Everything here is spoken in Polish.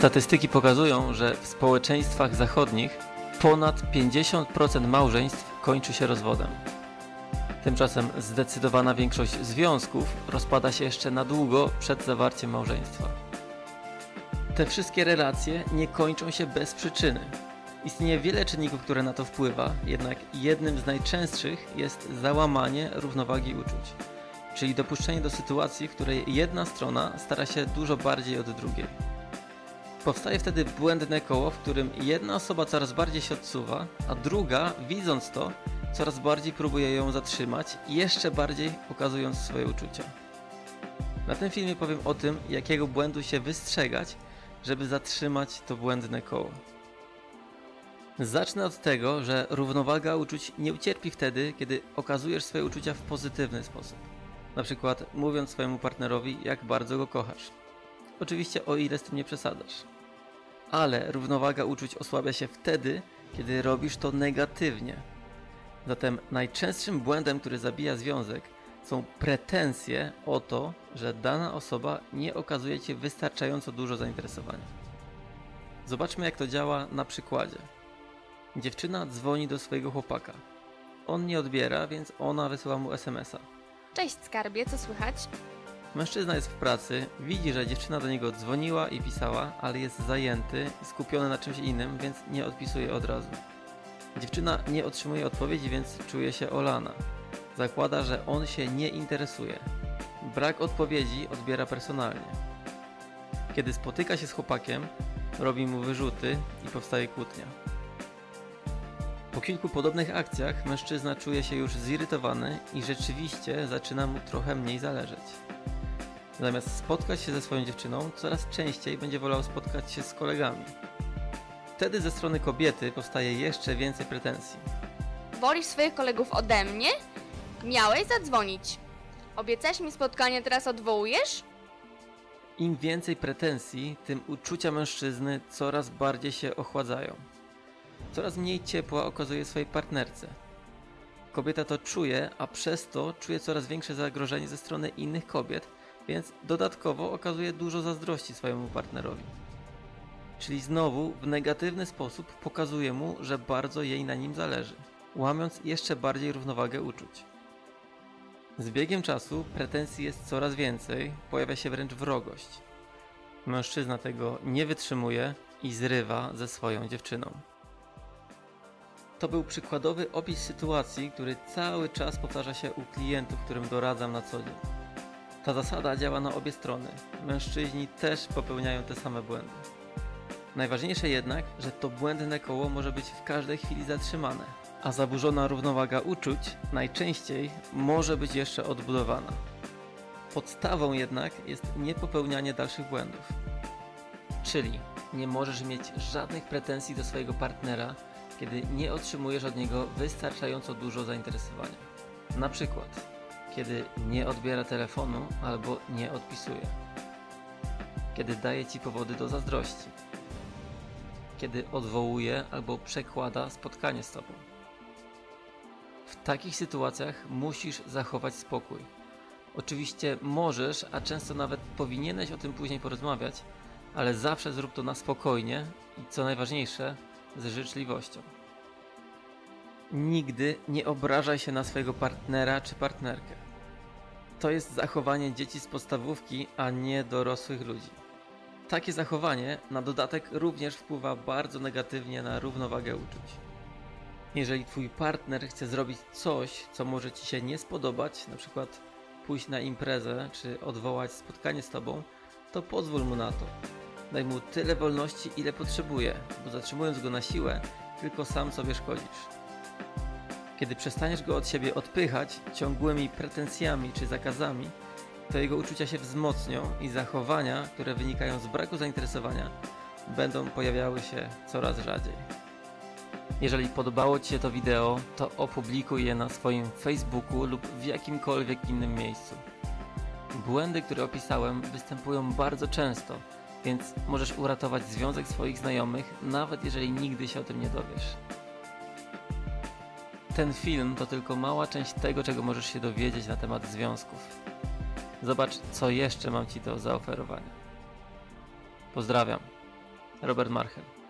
Statystyki pokazują, że w społeczeństwach zachodnich ponad 50% małżeństw kończy się rozwodem. Tymczasem zdecydowana większość związków rozpada się jeszcze na długo przed zawarciem małżeństwa. Te wszystkie relacje nie kończą się bez przyczyny. Istnieje wiele czynników, które na to wpływa, jednak jednym z najczęstszych jest załamanie równowagi uczuć, czyli dopuszczenie do sytuacji, w której jedna strona stara się dużo bardziej od drugiej. Powstaje wtedy błędne koło, w którym jedna osoba coraz bardziej się odsuwa, a druga, widząc to, coraz bardziej próbuje ją zatrzymać i jeszcze bardziej pokazując swoje uczucia. Na tym filmie powiem o tym, jakiego błędu się wystrzegać, żeby zatrzymać to błędne koło. Zacznę od tego, że równowaga uczuć nie ucierpi wtedy, kiedy okazujesz swoje uczucia w pozytywny sposób. Na przykład mówiąc swojemu partnerowi, jak bardzo go kochasz. Oczywiście o ile z tym nie przesadzasz. Ale równowaga uczuć osłabia się wtedy, kiedy robisz to negatywnie. Zatem najczęstszym błędem, który zabija związek, są pretensje o to, że dana osoba nie okazuje Ci wystarczająco dużo zainteresowania. Zobaczmy, jak to działa na przykładzie. Dziewczyna dzwoni do swojego chłopaka. On nie odbiera, więc ona wysyła mu SMS-a. Cześć skarbie, co słychać? Mężczyzna jest w pracy, widzi, że dziewczyna do niego dzwoniła i pisała, ale jest zajęty i skupiony na czymś innym, więc nie odpisuje od razu. Dziewczyna nie otrzymuje odpowiedzi, więc czuje się olana. Zakłada, że on się nie interesuje. Brak odpowiedzi odbiera personalnie. Kiedy spotyka się z chłopakiem, robi mu wyrzuty i powstaje kłótnia. Po kilku podobnych akcjach mężczyzna czuje się już zirytowany i rzeczywiście zaczyna mu trochę mniej zależeć. Zamiast spotkać się ze swoją dziewczyną, coraz częściej będzie wolał spotkać się z kolegami. Wtedy ze strony kobiety powstaje jeszcze więcej pretensji. Wolisz swoich kolegów ode mnie? Miałeś zadzwonić. Obiecałeś mi spotkanie, teraz odwołujesz? Im więcej pretensji, tym uczucia mężczyzny coraz bardziej się ochładzają. Coraz mniej ciepła okazuje swojej partnerce. Kobieta to czuje, a przez to czuje coraz większe zagrożenie ze strony innych kobiet, więc dodatkowo okazuje dużo zazdrości swojemu partnerowi. Czyli znowu w negatywny sposób pokazuje mu, że bardzo jej na nim zależy, łamiąc jeszcze bardziej równowagę uczuć. Z biegiem czasu pretensji jest coraz więcej, pojawia się wręcz wrogość. Mężczyzna tego nie wytrzymuje i zrywa ze swoją dziewczyną. To był przykładowy opis sytuacji, który cały czas powtarza się u klientów, którym doradzam na co dzień. Ta zasada działa na obie strony. Mężczyźni też popełniają te same błędy. Najważniejsze jednak, że to błędne koło może być w każdej chwili zatrzymane, a zaburzona równowaga uczuć najczęściej może być jeszcze odbudowana. Podstawą jednak jest niepopełnianie dalszych błędów. Czyli nie możesz mieć żadnych pretensji do swojego partnera, kiedy nie otrzymujesz od niego wystarczająco dużo zainteresowania. Na przykład, kiedy nie odbiera telefonu albo nie odpisuje. Kiedy daje Ci powody do zazdrości. Kiedy odwołuje albo przekłada spotkanie z Tobą. W takich sytuacjach musisz zachować spokój. Oczywiście możesz, a często nawet powinieneś o tym później porozmawiać, ale zawsze zrób to na spokojnie i co najważniejsze, z życzliwością. Nigdy nie obrażaj się na swojego partnera czy partnerkę. To jest zachowanie dzieci z podstawówki, a nie dorosłych ludzi. Takie zachowanie na dodatek również wpływa bardzo negatywnie na równowagę uczuć. Jeżeli Twój partner chce zrobić coś, co może Ci się nie spodobać, na przykład pójść na imprezę czy odwołać spotkanie z Tobą, to pozwól mu na to. Daj mu tyle wolności, ile potrzebuje, bo zatrzymując go na siłę, tylko sam sobie szkodzisz. Kiedy przestaniesz go od siebie odpychać ciągłymi pretensjami czy zakazami, to jego uczucia się wzmocnią i zachowania, które wynikają z braku zainteresowania, będą pojawiały się coraz rzadziej. Jeżeli podobało Ci się to wideo, to opublikuj je na swoim Facebooku lub w jakimkolwiek innym miejscu. Błędy, które opisałem, występują bardzo często, więc możesz uratować związek swoich znajomych, nawet jeżeli nigdy się o tym nie dowiesz. Ten film to tylko mała część tego, czego możesz się dowiedzieć na temat związków. Zobacz, co jeszcze mam Ci do zaoferowania. Pozdrawiam. Robert Marchen.